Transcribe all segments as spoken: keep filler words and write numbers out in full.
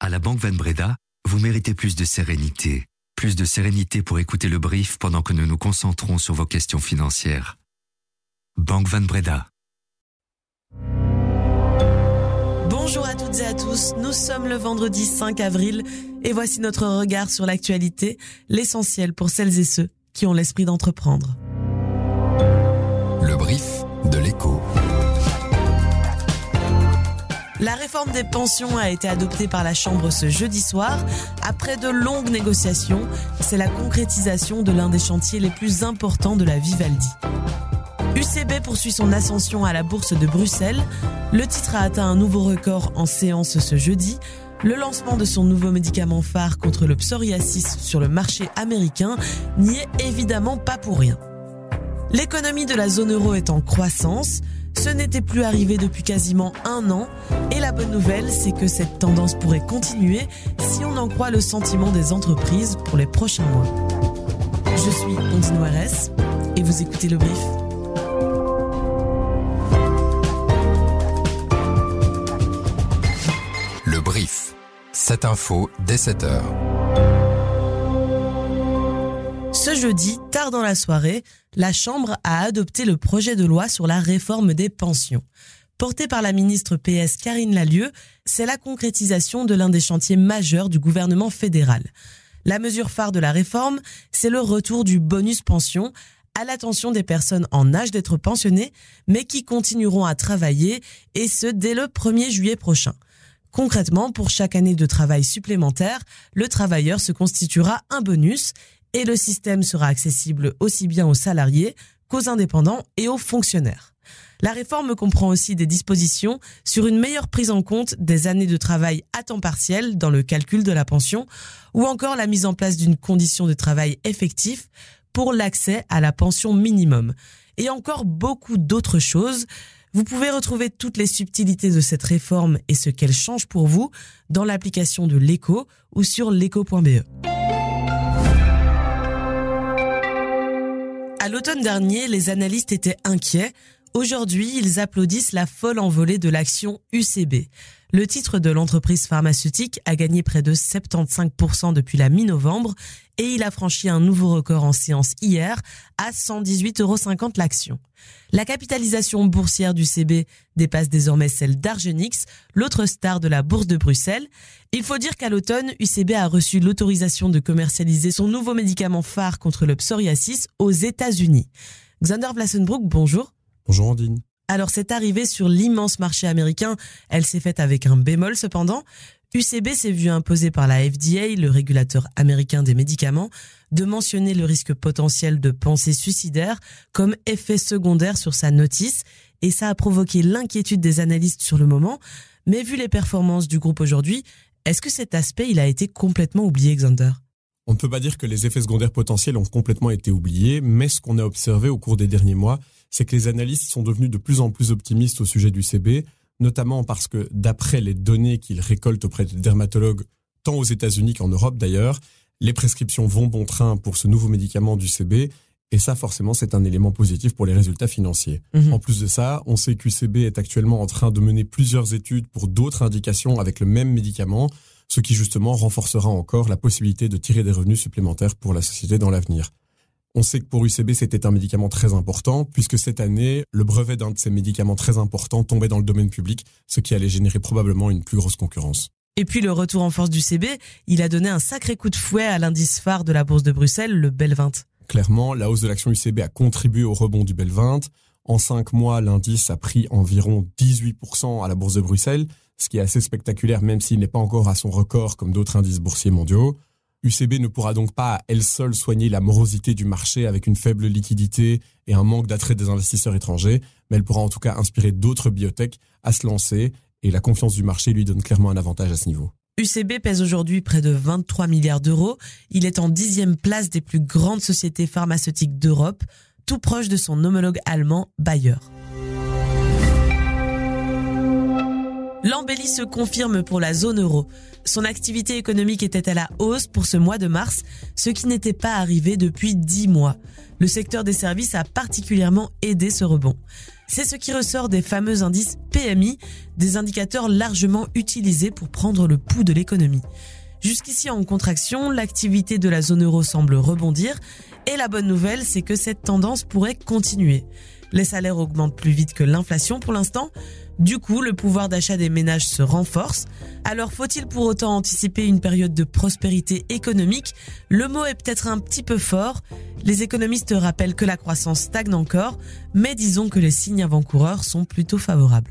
À la Banque Van Breda, vous méritez plus de sérénité. Plus de sérénité pour écouter le brief pendant que nous nous concentrons sur vos questions financières. Banque Van Breda. Bonjour à toutes et à tous, nous sommes le vendredi cinq avril et voici notre regard sur l'actualité, l'essentiel pour celles et ceux qui ont l'esprit d'entreprendre. Le brief de l'écho. La réforme des pensions a été adoptée par la Chambre ce jeudi soir. Après de longues négociations, c'est la concrétisation de l'un des chantiers les plus importants de la Vivaldi. U C B poursuit son ascension à la bourse de Bruxelles. Le titre a atteint un nouveau record en séance ce jeudi. Le lancement de son nouveau médicament phare contre le psoriasis sur le marché américain n'y est évidemment pas pour rien. L'économie de la zone euro est en croissance. Ce n'était plus arrivé depuis quasiment un an. Et la bonne nouvelle, c'est que cette tendance pourrait continuer si on en croit le sentiment des entreprises pour les prochains mois. Je suis Ondine Ouares et vous écoutez Le Brief. Le Brief. Cette info dès sept heures. Ce jeudi, tard dans la soirée, la Chambre a adopté le projet de loi sur la réforme des pensions. Porté par la ministre P S Karine Lallieu, c'est la concrétisation de l'un des chantiers majeurs du gouvernement fédéral. La mesure phare de la réforme, c'est le retour du bonus pension à l'attention des personnes en âge d'être pensionnées, mais qui continueront à travailler, et ce dès le premier juillet prochain. Concrètement, pour chaque année de travail supplémentaire, le travailleur se constituera un bonus et le système sera accessible aussi bien aux salariés qu'aux indépendants et aux fonctionnaires. La réforme comprend aussi des dispositions sur une meilleure prise en compte des années de travail à temps partiel dans le calcul de la pension ou encore la mise en place d'une condition de travail effectif pour l'accès à la pension minimum. Et encore beaucoup d'autres choses. Vous pouvez retrouver toutes les subtilités de cette réforme et ce qu'elle change pour vous dans l'application de l'Écho ou sur l'écho point b e. À l'automne dernier, les analystes étaient inquiets. Aujourd'hui, ils applaudissent la folle envolée de l'action U C B. Le titre de l'entreprise pharmaceutique a gagné près de soixante-quinze pour cent depuis la mi-novembre et il a franchi un nouveau record en séance hier à cent dix-huit euros cinquante l'action. La capitalisation boursière d'U C B dépasse désormais celle d'Argenix, l'autre star de la bourse de Bruxelles. Il faut dire qu'à l'automne, U C B a reçu l'autorisation de commercialiser son nouveau médicament phare contre le psoriasis aux États-Unis. Xander Vlassenbroek, bonjour. Bonjour Ondine. Alors cette arrivée sur l'immense marché américain, elle s'est faite avec un bémol cependant. U C B s'est vu imposer par la F D A, le régulateur américain des médicaments, de mentionner le risque potentiel de pensée suicidaire comme effet secondaire sur sa notice et ça a provoqué l'inquiétude des analystes sur le moment. Mais vu les performances du groupe aujourd'hui, est-ce que cet aspect il a été complètement oublié, Xander ? On ne peut pas dire que les effets secondaires potentiels ont complètement été oubliés, mais ce qu'on a observé au cours des derniers mois, c'est que les analystes sont devenus de plus en plus optimistes au sujet du U C B, notamment parce que d'après les données qu'ils récoltent auprès des dermatologues, tant aux États-Unis qu'en Europe d'ailleurs, les prescriptions vont bon train pour ce nouveau médicament du U C B, et ça forcément c'est un élément positif pour les résultats financiers. Mmh. En plus de ça, on sait qu'U C B est actuellement en train de mener plusieurs études pour d'autres indications avec le même médicament, ce qui justement renforcera encore la possibilité de tirer des revenus supplémentaires pour la société dans l'avenir. On sait que pour U C B, c'était un médicament très important, puisque cette année, le brevet d'un de ces médicaments très importants tombait dans le domaine public, ce qui allait générer probablement une plus grosse concurrence. Et puis le retour en force du U C B, il a donné un sacré coup de fouet à l'indice phare de la bourse de Bruxelles, le B E L vingt. Clairement, la hausse de l'action U C B a contribué au rebond du B E L vingt. En cinq mois, l'indice a pris environ dix-huit pour cent à la bourse de Bruxelles, ce qui est assez spectaculaire même s'il n'est pas encore à son record comme d'autres indices boursiers mondiaux. U C B ne pourra donc pas à elle seule soigner la morosité du marché avec une faible liquidité et un manque d'attrait des investisseurs étrangers, mais elle pourra en tout cas inspirer d'autres biotech à se lancer et la confiance du marché lui donne clairement un avantage à ce niveau. U C B pèse aujourd'hui près de vingt-trois milliards d'euros. Il est en dixième place des plus grandes sociétés pharmaceutiques d'Europe, tout proche de son homologue allemand Bayer. L'embellie se confirme pour la zone euro. Son activité économique était à la hausse pour ce mois de mars, ce qui n'était pas arrivé depuis dix mois. Le secteur des services a particulièrement aidé ce rebond. C'est ce qui ressort des fameux indices P M I, des indicateurs largement utilisés pour prendre le pouls de l'économie. Jusqu'ici en contraction, l'activité de la zone euro semble rebondir et la bonne nouvelle, c'est que cette tendance pourrait continuer. Les salaires augmentent plus vite que l'inflation pour l'instant. Du coup, le pouvoir d'achat des ménages se renforce. Alors, faut-il pour autant anticiper une période de prospérité économique ? Le mot est peut-être un petit peu fort. Les économistes rappellent que la croissance stagne encore, mais disons que les signes avant-coureurs sont plutôt favorables.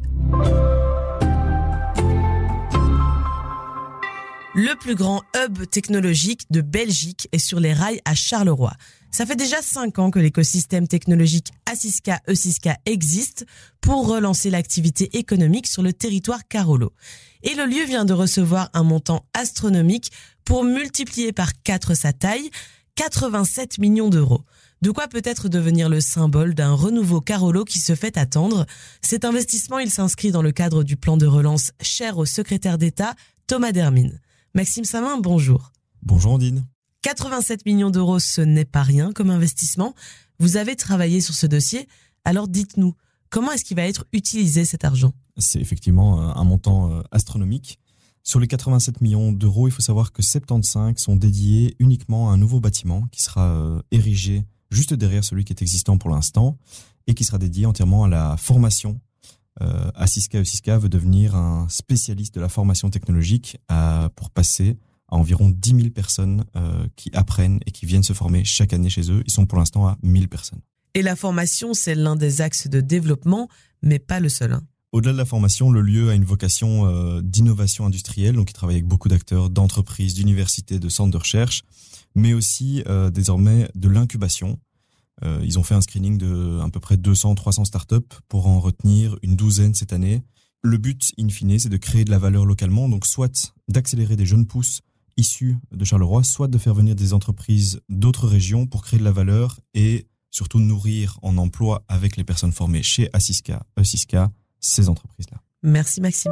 Le plus grand hub technologique de Belgique est sur les rails à Charleroi. Ça fait déjà cinq ans que l'écosystème technologique Assiska Eusiska existe pour relancer l'activité économique sur le territoire Carolo. Et le lieu vient de recevoir un montant astronomique pour multiplier par quatre sa taille, quatre-vingt-sept millions d'euros. De quoi peut-être devenir le symbole d'un renouveau Carolo qui se fait attendre. Cet investissement, il s'inscrit dans le cadre du plan de relance cher au secrétaire d'État Thomas Dermine. Maxime Samin, bonjour. Bonjour Ondine. quatre-vingt-sept millions d'euros, ce n'est pas rien comme investissement. Vous avez travaillé sur ce dossier, alors dites-nous, comment est-ce qu'il va être utilisé cet argent ? C'est effectivement un montant astronomique. Sur les quatre-vingt-sept millions d'euros, il faut savoir que soixante-quinze sont dédiés uniquement à un nouveau bâtiment qui sera érigé juste derrière celui qui est existant pour l'instant et qui sera dédié entièrement à la formation. Euh, Assiska Eusiska veut devenir un spécialiste de la formation technologique à, pour passer à environ dix mille personnes euh, qui apprennent et qui viennent se former chaque année chez eux. Ils sont pour l'instant à mille personnes. Et la formation, c'est l'un des axes de développement, mais pas le seul. Hein. Au-delà de la formation, le lieu a une vocation euh, d'innovation industrielle, donc il travaille avec beaucoup d'acteurs, d'entreprises, d'universités, de centres de recherche, mais aussi euh, désormais de l'incubation. Euh, ils ont fait un screening de à peu près deux cents à trois cents startups pour en retenir une douzaine cette année. Le but, in fine, c'est de créer de la valeur localement, donc soit d'accélérer des jeunes pousses issus de Charleroi, soit de faire venir des entreprises d'autres régions pour créer de la valeur et surtout nourrir en emploi avec les personnes formées chez Assiska Eusiska ces entreprises-là. Merci Maxime.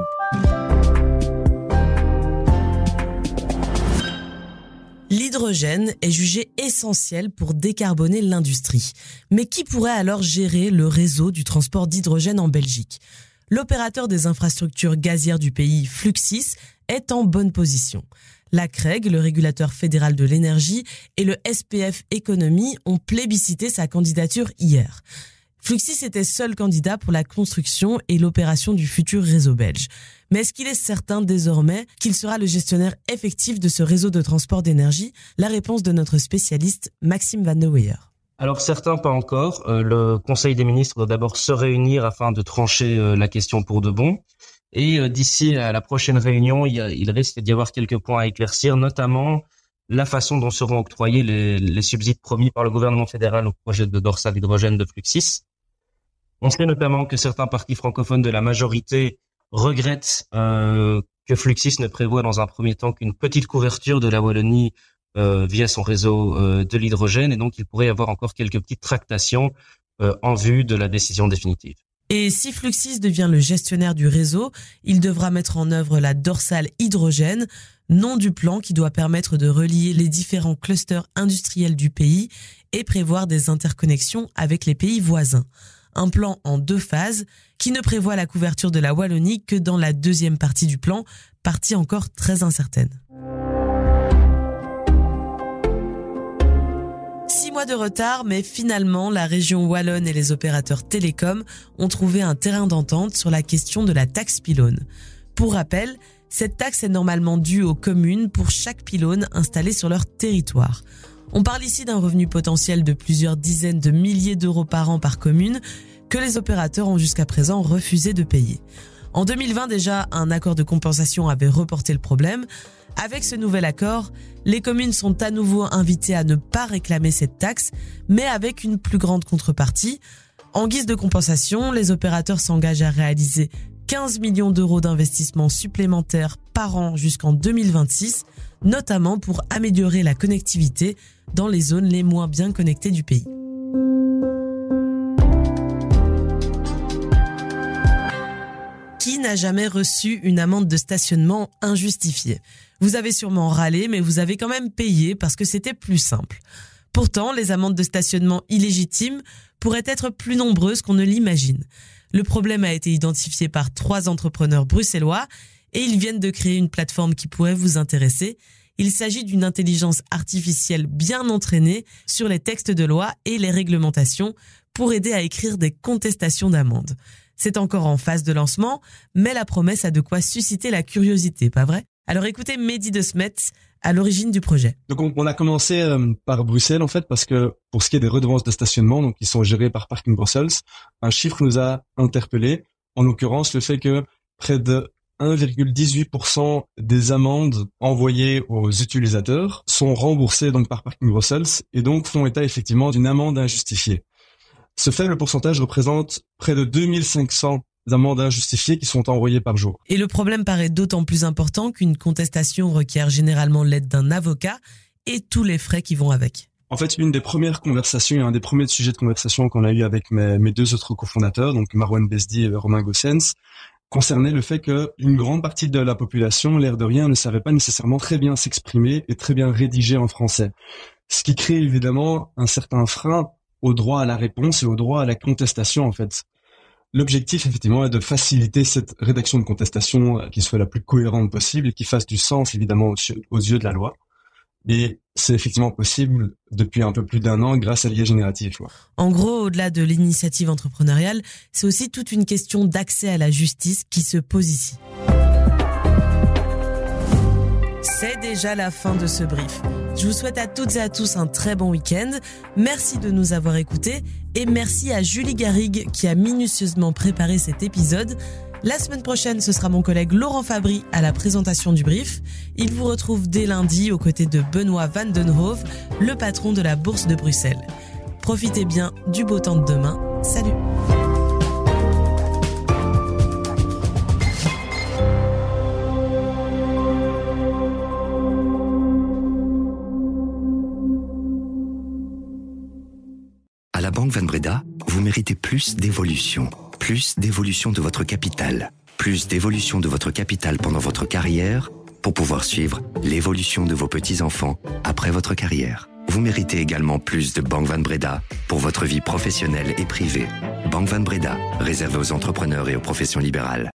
L'hydrogène est jugé essentiel pour décarboner l'industrie. Mais qui pourrait alors gérer le réseau du transport d'hydrogène en Belgique ? L'opérateur des infrastructures gazières du pays, Fluxys, est en bonne position. La C R E G, le régulateur fédéral de l'énergie, et le S P F Économie ont plébiscité sa candidature hier. Fluxys était seul candidat pour la construction et l'opération du futur réseau belge. Mais est-ce qu'il est certain désormais qu'il sera le gestionnaire effectif de ce réseau de transport d'énergie ? La réponse de notre spécialiste Maxime Van de Weyer. Alors certains pas encore. Euh, le Conseil des ministres doit d'abord se réunir afin de trancher euh, la question pour de bon. Et euh, d'ici à la prochaine réunion, il, y a, il risque d'y avoir quelques points à éclaircir, notamment la façon dont seront octroyés les, les subsides promis par le gouvernement fédéral au projet de dorsale hydrogène de Fluxys. On sait notamment que certains partis francophones de la majorité regrettent euh, que Fluxys ne prévoit dans un premier temps qu'une petite couverture de la Wallonie euh, via son réseau euh, de l'hydrogène, et donc il pourrait y avoir encore quelques petites tractations euh, en vue de la décision définitive. Et si Fluxys devient le gestionnaire du réseau, il devra mettre en œuvre la dorsale hydrogène, nom du plan qui doit permettre de relier les différents clusters industriels du pays et prévoir des interconnexions avec les pays voisins. Un plan en deux phases qui ne prévoit la couverture de la Wallonie que dans la deuxième partie du plan, partie encore très incertaine. Six mois de retard, mais finalement, la région wallonne et les opérateurs télécoms ont trouvé un terrain d'entente sur la question de la taxe pylône. Pour rappel, cette taxe est normalement due aux communes pour chaque pylône installé sur leur territoire. On parle ici d'un revenu potentiel de plusieurs dizaines de milliers d'euros par an par commune que les opérateurs ont jusqu'à présent refusé de payer. En deux mille vingt déjà, un accord de compensation avait reporté le problème. Avec ce nouvel accord, les communes sont à nouveau invitées à ne pas réclamer cette taxe, mais avec une plus grande contrepartie. En guise de compensation, les opérateurs s'engagent à réaliser quinze millions d'euros d'investissements supplémentaires par an jusqu'en deux mille vingt-six, notamment pour améliorer la connectivité dans les zones les moins bien connectées du pays. Qui n'a n'a jamais reçu une amende de stationnement injustifiée. Vous avez sûrement râlé, mais vous avez quand même payé parce que c'était plus simple. Pourtant, les amendes de stationnement illégitimes pourraient être plus nombreuses qu'on ne l'imagine. Le problème a été identifié par trois entrepreneurs bruxellois et ils viennent de créer une plateforme qui pourrait vous intéresser. Il s'agit d'une intelligence artificielle bien entraînée sur les textes de loi et les réglementations pour aider à écrire des contestations d'amendes. C'est encore en phase de lancement, mais la promesse a de quoi susciter la curiosité, pas vrai ? Alors écoutez Mehdi de Smet à l'origine du projet. Donc on, on a commencé euh, par Bruxelles en fait parce que pour ce qui est des redevances de stationnement, donc qui sont gérées par Parking Brussels, un chiffre nous a interpellés, en l'occurrence le fait que près de un virgule dix-huit pour cent des amendes envoyées aux utilisateurs sont remboursées donc par Parking Brussels et donc font état effectivement d'une amende injustifiée. Ce faible pourcentage représente près de deux mille cinq cents amendes injustifiées qui sont envoyées par jour. Et le problème paraît d'autant plus important qu'une contestation requiert généralement l'aide d'un avocat et tous les frais qui vont avec. En fait, une des premières conversations et un des premiers sujets de conversation qu'on a eu avec mes, mes deux autres cofondateurs, donc Marwan Besdi et Romain Gossens, concernait le fait qu'une grande partie de la population, l'air de rien, ne savait pas nécessairement très bien s'exprimer et très bien rédiger en français. Ce qui crée évidemment un certain frein au droit à la réponse et au droit à la contestation en fait. L'objectif, effectivement, est de faciliter cette rédaction de contestation qui soit la plus cohérente possible et qui fasse du sens, évidemment, aux yeux de la loi. Et c'est effectivement possible depuis un peu plus d'un an grâce à l'I A générative. Ouais. En gros, au-delà de l'initiative entrepreneuriale, c'est aussi toute une question d'accès à la justice qui se pose ici. C'est déjà la fin de ce brief. Je vous souhaite à toutes et à tous un très bon week-end. Merci de nous avoir écoutés et merci à Julie Garrigue qui a minutieusement préparé cet épisode. La semaine prochaine, ce sera mon collègue Laurent Fabry à la présentation du brief. Il vous retrouve dès lundi aux côtés de Benoît Van den Hove, le patron de la Bourse de Bruxelles. Profitez bien du beau temps de demain. Salut! À la Banque Van Breda, vous méritez plus d'évolution. Plus d'évolution de votre capital. Plus d'évolution de votre capital pendant votre carrière pour pouvoir suivre l'évolution de vos petits-enfants après votre carrière. Vous méritez également plus de Banque Van Breda pour votre vie professionnelle et privée. Banque Van Breda, réservée aux entrepreneurs et aux professions libérales.